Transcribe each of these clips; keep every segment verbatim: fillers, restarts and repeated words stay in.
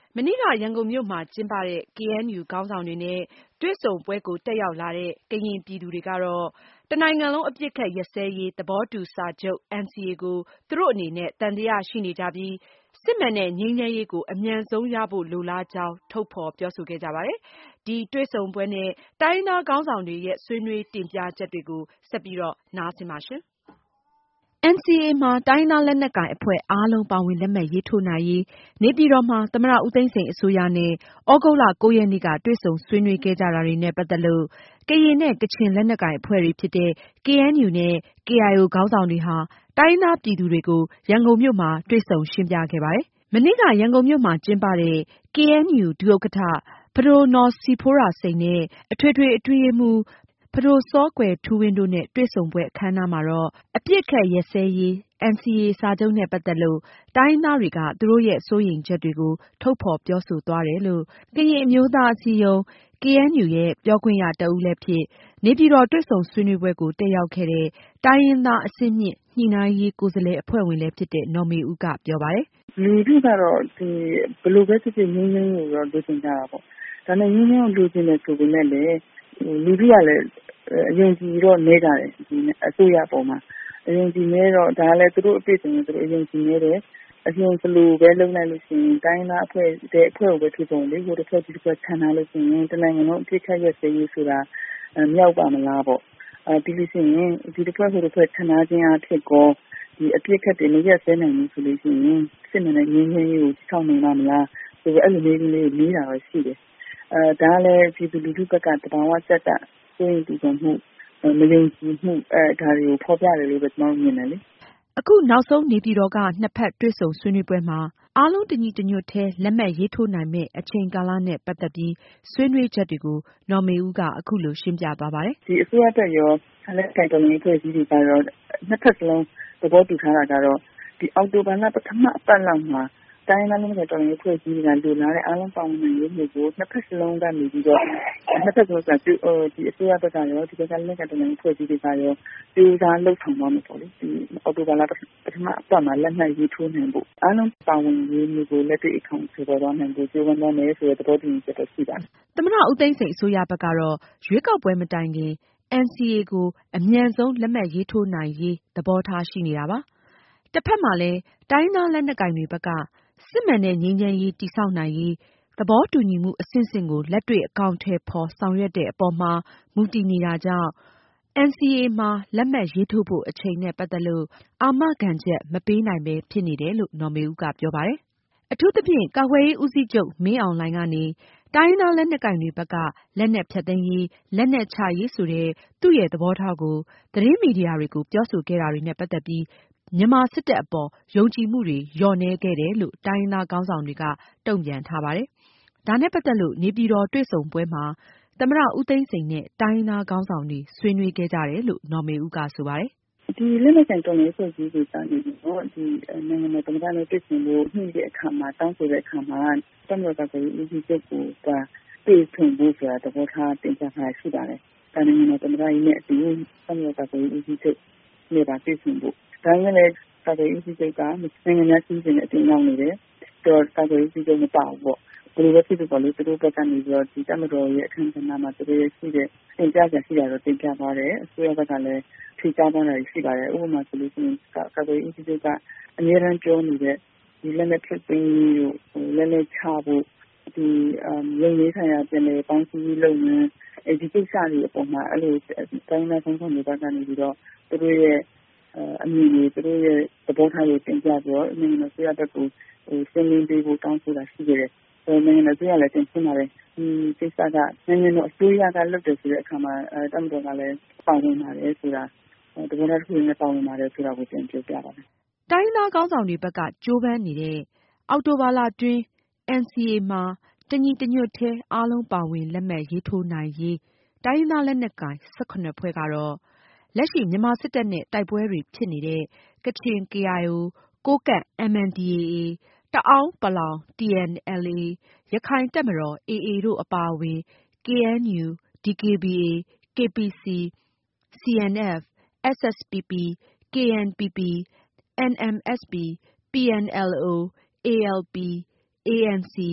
မနေ့ကရန်ကုန်မြို့မှာကျင်းပတဲ့ ကေအဲန်ယူ ခေါင်းဆောင်တွေနဲ့တွေ့ဆုံပွဲကိုတက်ရောက်လာတဲ့ ကရင်ပြည်သူတွေကတော့ တနိုင်ငံလုံးအပစ်အခတ်ရပ်စဲရေးသဘောတူစာချုပ် အန်စီအေ ကိုသူတို့အနေနဲ့သံသယရှိနေကြပြီး စစ်မှန်တဲ့ငြိမ်းချမ်းရေးကိုအမြန်ဆုံးရဖို့လိုလားကြောင်း ထုတ်ဖေါ်ပြောဆိုခဲ့ကြပါတယ်။ ဒီတွေ့ဆုံပွဲနဲ့တိုင်းရင်းသားခေါင်းဆောင်တွေရဲ့ဆွေးနွေးတင်ပြချက်တွေကို ဆက်ပြီးနားဆင်ပါရှင့်။ အန်စီအေမှာ တိုင်းရင်းသားလက်နက်ကိုင်အဖွဲ့အားလုံးပါဝင်လက်မှတ်ရေးထိုးနိုင်ရေး နေပြည်တော်မှာ သမ္မတဦးသိန်းစိန်အစိုးရနဲ့ သြဂုတ်လ ၉ ရက်နေ့က တွေ့ဆုံဆွေးနွေးခဲ့ကြတာတွေနဲ့ ပတ်သက်လို့ ကရင်နဲ့ ကချင်လက်နက်ကိုင်အဖွဲ့တွေဖြစ်တဲ့ ကေအဲန်ယူနဲ့ ကေအိုင်အို ခေါင်းဆောင်တွေဟာ တိုင်းရင်းသားပြည်သူတွေကို ရန်ကုန်မြို့မှာ တွေ့ဆုံရှင်းပြခဲ့ပါတယ်။ မနေ့က ရန်ကုန်မြို့မှာကျင်းပတဲ့ ကေအဲန်ယူ ဒုဥက္ကဌ ပဒိုနော်စီဖိုးရာစိန်နဲ့ အထွေထွေအတွင်းရေးမှူး ပဒိုစောကွယ်ထူးဝင်းတို့နဲ့ တွေ့ဆုံပွဲအခမ်းအနားမှာတော့ အပစ်အခတ်ရပ်စဲရေး အန်စီအေ စာချုပ်နဲ့ ပတ်သက်လို့ တိုင်းရင်းသားတွေက သူတို့ရဲ့စိုးရိမ်ချက်တွေကို ထုတ်ဖေါ်ပြောဆိုသွားတယ်လို့ ကရင်အမျိုးသားအစည်းအရုံး ကေအဲန်ယူရဲ့ပြောခွင့်ရတဦးလည်းဖြစ် နေပြည်တော်တွေ့ဆုံဆွေးနွေးပွဲကိုတက်ရောက်ခဲ့တဲ့ တိုင်းရင်းသားအဆင့်မြင့်ညှိနှိုင်းရေးကိုယ်စားလှယ်အဖွဲ့ဝင်လည်းဖြစ်တဲ့ နော်မေဦးကပြောပါတယ်။ “လူထုကတော့ဒီဘယ်လိုပဲဖြစ်ဖြစ်ငြိမ်းချမ်းရေးကိုတော့လိုချင်ကြတာပေါ့။ဒါနဲ့ငြိမ်းချမ်းရေးကိုလိုချင်တယ်ဆိုပေမဲ့လည်းလူထုကလည်းအယုံကြည်တော့နည်းကြတယ်ဒီအစိုးရပေါ်မှာအယုံကြည်နည်းတော့ဒါလည်းသူတို့အပြစ်ဆိုရင်သူတို့အယုံကြည်နည်းတယ်အရင်ကလိုပဲလုပ်လိုက်လို့ရှိရင်တိုင်းသားအဖွဲ့တဲ့အဖွဲ့ကိုပဲထူပုံလေဟိုတစ်ဖွဲ့ဒီတစ်ဖွဲ့ခြံထားလို့ရှိရင်တနိုင်ငံလုံးအပြစ်ခတ်ရက်စဲရေးဆိုတာမြောက်ပါမလားပေါ့အဲဒီလိုရှိရင်ဒီတစ်ဖွဲ့ဟိုတစ်ဖွဲ့ခြံထားခြင်းအဖြစ်ကောဒီအပြစ်ခတ်တွေမရက်စဲနိုင်ဘူးဆိုလို့ရှိရင်စစ်မှန်တဲ့ငြိမ်းချမ်းရေးကိုစောင့်နိုင်မှာမလားဆိုတော့အဲ့လိုမျိုးလေးလေးတာတော့ရှိတယ်အဲဒါလည်းပြည်သူလူထုဘက်ကတဘာဝစက်ကစိုးရင်ဒီကမှုမယုံကြည်မှုအဲဒါတွေကိုဖော်ပြတယ်လို့ပဲကျွန်တော်မြင်တယ်လေအခုနောက်ဆုံးနေပြည်တော်ကနှစ်ဖက်တွေ့ဆုံဆွေးနွေးပွဲမှာအားလုံးတညီတညွတ်တည်းလက်မှတ်ရေးထိုးနိုင်မယ့်အချိန်ကာလနဲ့ပတ်သက်ပြီးဆွေးနွေးချက်တွေကိုနော်မေဦးကအခုလိုရှင်းပြသွားပါတယ်။ဒီအစိုးရတက်ရောလက်ကိုင်တော်လှန်ရေးအဖွဲ့အစည်းတွေကတော့နှစ်ဖက်စလုံးသဘောတူထားတာကတော့ဒီအောက်တိုဘာလပထမအပတ်လောက်မှာတိုင်းသားလုံးကတော်လှန်ရေးအဖွဲ့အစည်းတွေကလိုလားတဲ့အားလုံးပါဝင်နိုင်ရေးမျိုးကိုနှစ်ဖက်စလုံးကနေပြီးတော့နှစ်ဖက်စလုံးကဒီအစိုးရဘက်ကရောဒီဘက်ကလက်ကိုင်တော်လှန်ရေးအဖွဲ့အစည်းတွေကရောဒီစားလှုပ်ဆောင်သွားမှာပေါ့လေဒီအောက်တိုဘာလပထမအပတ်မှာလက်မှတ်ရေးထိုးနိုင်ဖို့အားလုံးပါဝင်ရေးမျိုးကိုလက်တွေ့အထောက်အကူပေါ်နိုင်ဖို့ကြိုးပမ်းသွားမယ်ဆိုတဲ့သဘောတူညီချက်တော့ရှိပါတယ်။သမ္မတဦးသိန်းစိန်အစိုးရဘက်ကတော့ရွေးကောက်ပွဲမတိုင်ခင် အန်စီအေ ကိုအမြန်ဆုံးလက်မှတ်ရေးထိုးနိုင်ရေးသဘောထားရှိနေတာပါ။တဖက်မှာလည်းတိုင်းသားလက်နက်ကိုင်တွေဘက်ကစစ်မှန်တဲ့ငြိမ်းချမ်းရေးတည်ဆောက်နိုင်ရေးသဘောတူညီမှုအဆင့်ဆင့်ကိုလက်တွေ့အကောင်အထည်ဖေါ်ဆောင်ရွက်တဲ့အပေါ်မှာမူတည်နေတာကြောင့် အန်စီအေ မှာလက်မှတ်ရေးထိုးဖို့အချိန်နဲ့ပတ်သက်လို့အာမခံချက်မပေးနိုင်ပဲဖြစ်နေတယ်လို့နော်မေဦးကပြောပါတယ်။အထူးသဖြင့်ကာကွယ်ရေးဦးစီးချုပ်မင်းအောင်လှိုင်ကနေ တိုင်းရင်းသားလက်နက်ကိုင်တွေဘက်ကလက်နက်ဖျက်သိမ်းရေးလက်နက်ချရေးဆိုတဲ့သူ့ရဲ့သဘောထားကိုသတင်းမီဒီယာတွေကိုပြောဆိုခဲ့တာတွေနဲ့ပတ်သက်ပြီးမြန်မာစစ်တပ်အပေါ်ယုံကြည်မှုတွေလျော့နည်းခဲ့တယ်လို့တိုင်းရင်းသားခေါင်းဆောင်တွေကတုန့်ပြန်ထားပါတယ်။ဒါနဲ့ပတ်သက်လို့နေပြည်တော်တွေ့ဆုံပွဲမှာသမ္မတဦးသိန်းစိန်နဲ့တိုင်းရင်းသားခေါင်းဆောင်တွေဆွေးနွေးခဲ့ကြတယ်လို့နော်မေဦးကဆိုပါတယ်။ဒီလက်နက်ကိုင်တော်လှန်ရေးအဖွဲ့အစည်းတွေကနေပြီးတော့ဒီနိုင်ငံတော်သမ္မတနဲ့တွေ့ဆုံဖို့ညှိတဲ့အခါမှာတောင်းဆိုတဲ့အခါမှာတမန်တော်ကလည်းဦးစီးချုပ်ကိုကတွေ့ဆုံဖို့ဆိုတာသဘောထားတင်ပြထားရှိပါတယ်။ဒါနိုင်ငံတော်သမ္မတကြီးနဲ့အတူတမန်တော်ကလည်းဦးစီးချုပ်နဲ့ပါတွေ့ဆုံဖို့ဒါနဲ့လည်းကာကွယ်ရေးဦးစီးချုပ်ကနိုင်ငံများစီးစဉ်တဲ့အတင်ရောက်နေတယ်။တော့ကာကွယ်ရေးဦးစီးချုပ်မပါဘူးပေါ့။ဘယ်လိုပဲဖြစ်ဖြစ်ပေါ့လေသူတို့ဘက်ကနေပြီးတော့ဒီတမန်တော်ရဲ့အခမ်းအနားမှာသူတို့ရဲ့ရှိတဲ့တင်ပြချက်ရှိတာတော့တင်ပြသွားတယ်။အစိုးရဘက်ကလည်းထိကြားသွားတာရှိပါတယ်။ဥပမာဆိုလို့ရှိရင်ကာကွယ်ရေးဦးစီးချုပ်ကအများရန်ပြောနေတဲ့ဒီလက်လက်ဖြစ်ပြီးလက်လက်ချဖို့ဒီရုံရေးဆိုင်ရာပြည်နယ်ပေါင်းစည်းလုပ်ငန်းအဲဒီကိစ္စတွေအပေါ်မှာအဲ့လိုတိုင်းနယ်ဆုံးဆုံးတွေဘက်ကနေပြီးတော့သူတို့ရဲ့အမြင်တွေသူတို့ရဲ့သဘောထားတွေတင်ပြပြီးတော့နိုင်ငံတော်ဆွေးရဘက်ကိုဟိုရှင်းလင်းပေးဖို့တောင်းဆိုတာရှိကြတယ်။အဲနိုင်ငံတော်ဆွေးရလည်းတင်ပြပါတယ်။ဒီကိစ္စကနိုင်ငံတော်အစိုးရကလုပ်တယ်ဆိုတဲ့အခါမှာအဲတမန်တော်ကလည်းပါဝင်ပါတယ်ဆိုတာတကယ်တော့သူနဲ့ပါဝင်ပါတယ်ဆိုတာကိုပြန်ပြောပြပါတယ်။တိုင်းသားခေါင်းဆောင်တွေဘက်ကကြိုးပမ်းနေတဲ့အောက်တိုဘာလတွင်း အန်စီအေ မှာတညီတညွတ်တည်းအားလုံးပါဝင်လက်မှတ်ရေးထိုးနိုင်ရေးတိုင်းရင်းသားလက်နက်ကိုင်၁၇ဖွဲ့ကတော့လက်ရှိမြန်မာစစ်တပ်နဲ့တိုက်ပွဲတွေဖြစ်နေတဲ့ ကချင် ကေအိုင်အို ကိုးကန့် အမ်အန်ဒီအေအေ တအာင်းပလောင် တီအန်အယ်အေ ရခိုင်တပ်မတော် အေအေ တို့အပါအဝင် ကေအဲန်ယူ ဒီကေဘီအေ ကေပီစီ စီအန်အက်ဖ် အက်စ်အက်စ်ပီပီ ကေအန်ပီပီ အန်အမ်အက်စ်ပီ ပီအန်အယ်အို အေအယ်ပီ အေအန်စီ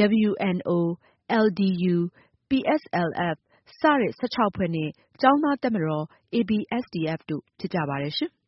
W N O, L D U, P S L F စတဲ့ ၁၆ ဖွဲ့နဲ့ကျောင်းသားတပ်မတော် A B S D F တို့ဖြစ်ကြပါတယ်ရှင်